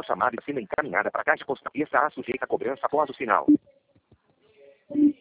sua chamada sendo encaminhada para a caixa postal e estará sujeita a cobrança após o sinal.